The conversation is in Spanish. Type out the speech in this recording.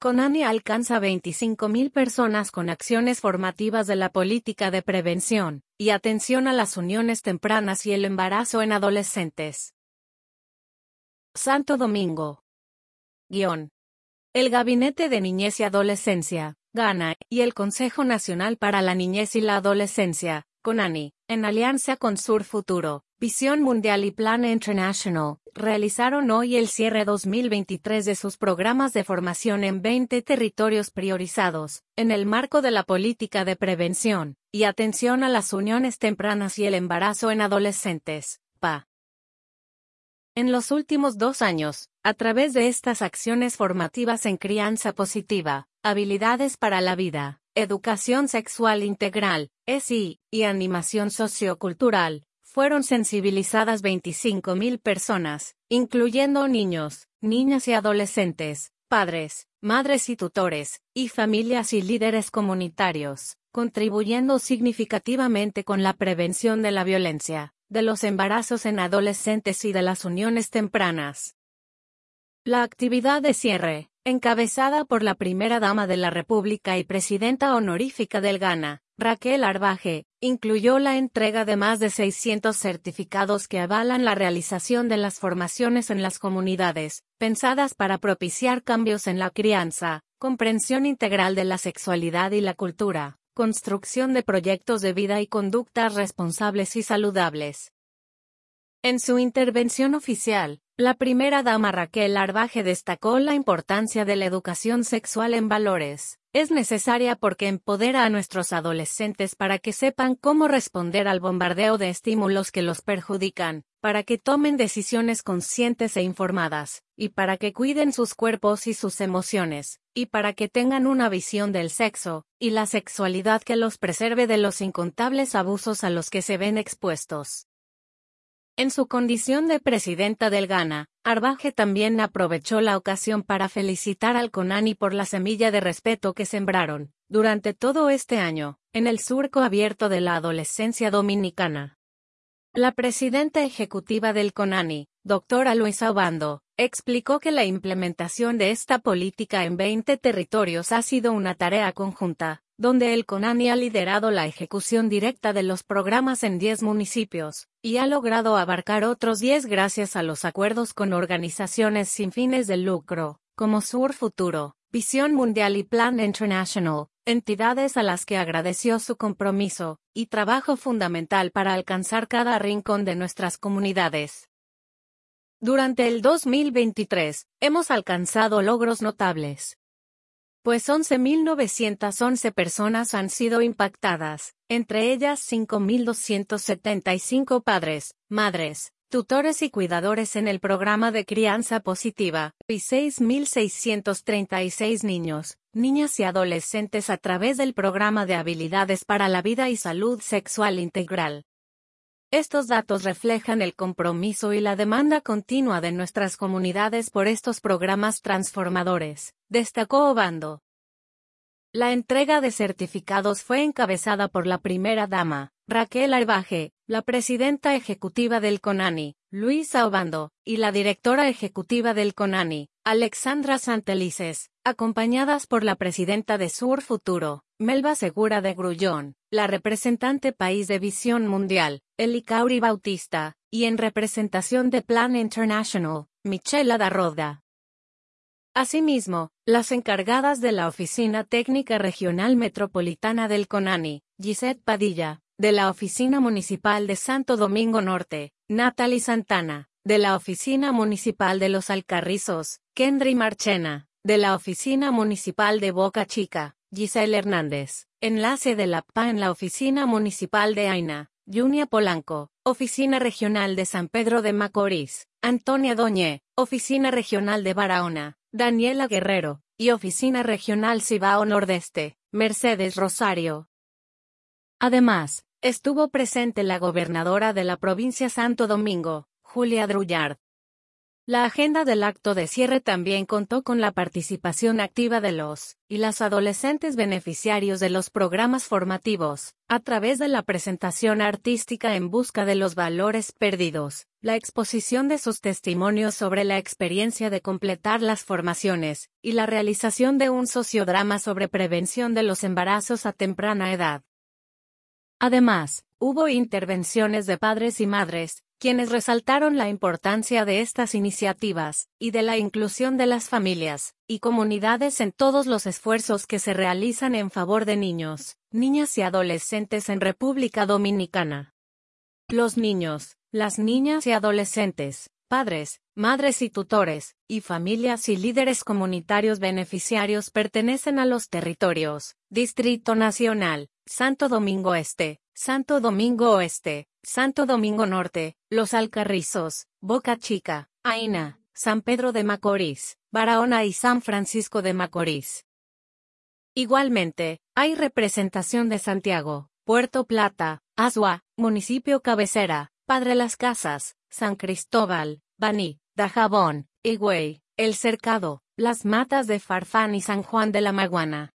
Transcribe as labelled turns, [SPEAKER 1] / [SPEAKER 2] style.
[SPEAKER 1] CONANI alcanza 25.000 personas con acciones formativas de la política de prevención y atención a las uniones tempranas y el embarazo en adolescentes. Santo Domingo. El Gabinete de Niñez y Adolescencia, Ghana, y el Consejo Nacional para la Niñez y la Adolescencia, CONANI, en alianza con Sur Futuro, Visión Mundial y Plan International, realizaron hoy el cierre 2023 de sus programas de formación en 20 territorios priorizados, en el marco de la política de prevención y atención a las uniones tempranas y el embarazo en adolescentes, PA. En los últimos 2 años, a través de estas acciones formativas en crianza positiva, habilidades para la vida, educación sexual integral, ESI, y animación sociocultural, fueron sensibilizadas 25.000 personas, incluyendo niños, niñas y adolescentes, padres, madres y tutores, y familias y líderes comunitarios, contribuyendo significativamente con la prevención de la violencia, de los embarazos en adolescentes y de las uniones tempranas. La actividad de cierre, encabezada por la primera dama de la República y presidenta honorífica del Ghana, Raquel Arbaje, incluyó la entrega de más de 600 certificados que avalan la realización de las formaciones en las comunidades, pensadas para propiciar cambios en la crianza, comprensión integral de la sexualidad y la cultura, construcción de proyectos de vida y conductas responsables y saludables. En su intervención oficial, la primera dama Raquel Arbaje destacó la importancia de la educación sexual en valores. Es necesaria porque empodera a nuestros adolescentes para que sepan cómo responder al bombardeo de estímulos que los perjudican, para que tomen decisiones conscientes e informadas, y para que cuiden sus cuerpos y sus emociones, y para que tengan una visión del sexo y la sexualidad que los preserve de los incontables abusos a los que se ven expuestos. En su condición de presidenta del Ghana, Arbaje también aprovechó la ocasión para felicitar al CONANI por la semilla de respeto que sembraron, durante todo este año, en el surco abierto de la adolescencia dominicana. La presidenta ejecutiva del CONANI, doctora Luisa Obando, explicó que la implementación de esta política en 20 territorios ha sido una tarea conjunta, donde el CONANI ha liderado la ejecución directa de los programas en 10 municipios, y ha logrado abarcar otros 10 gracias a los acuerdos con organizaciones sin fines de lucro, como Sur Futuro, Visión Mundial y Plan International, entidades a las que agradeció su compromiso y trabajo fundamental para alcanzar cada rincón de nuestras comunidades. Durante el 2023, hemos alcanzado logros notables, pues 11.911 personas han sido impactadas, entre ellas 5.275 padres, madres, tutores y cuidadores en el programa de crianza positiva, y 6.636 niños, niñas y adolescentes a través del programa de habilidades para la vida y salud sexual integral. Estos datos reflejan el compromiso y la demanda continua de nuestras comunidades por estos programas transformadores, destacó Obando. La entrega de certificados fue encabezada por la primera dama, Raquel Arbaje, la presidenta ejecutiva del CONANI, Luisa Obando, y la directora ejecutiva del CONANI, Alexandra Santelices, acompañadas por la presidenta de Sur Futuro, Melba Segura de Grullón, la representante país de Visión Mundial, Eli Cauri Bautista, y en representación de Plan International, Michela Darroda. Asimismo, las encargadas de la Oficina Técnica Regional Metropolitana del CONANI, Gisette Padilla, de la Oficina Municipal de Santo Domingo Norte, Natalie Santana, de la Oficina Municipal de Los Alcarrizos, Kendry Marchena, de la Oficina Municipal de Boca Chica, Giselle Hernández, enlace de la PA en la Oficina Municipal de Aina, Junia Polanco, Oficina Regional de San Pedro de Macorís, Antonia Doñé, Oficina Regional de Barahona, Daniela Guerrero, y Oficina Regional Cibao Nordeste, Mercedes Rosario. Además, estuvo presente la gobernadora de la provincia Santo Domingo, Julia Drouillard. La agenda del acto de cierre también contó con la participación activa de los y las adolescentes beneficiarios de los programas formativos, a través de la presentación artística en busca de los valores perdidos, la exposición de sus testimonios sobre la experiencia de completar las formaciones, y la realización de un sociodrama sobre prevención de los embarazos a temprana edad. Además, hubo intervenciones de padres y madres, quienes resaltaron la importancia de estas iniciativas, y de la inclusión de las familias y comunidades en todos los esfuerzos que se realizan en favor de niños, niñas y adolescentes en República Dominicana. Los niños, las niñas y adolescentes, padres, madres y tutores, y familias y líderes comunitarios beneficiarios pertenecen a los territorios: Distrito Nacional, Santo Domingo Este, Santo Domingo Oeste, Santo Domingo Norte, Los Alcarrizos, Boca Chica, Aina, San Pedro de Macorís, Barahona y San Francisco de Macorís. Igualmente, hay representación de Santiago, Puerto Plata, Azua, municipio cabecera, Padre Las Casas, San Cristóbal, Baní, Dajabón, Higüey, El Cercado, Las Matas de Farfán y San Juan de la Maguana.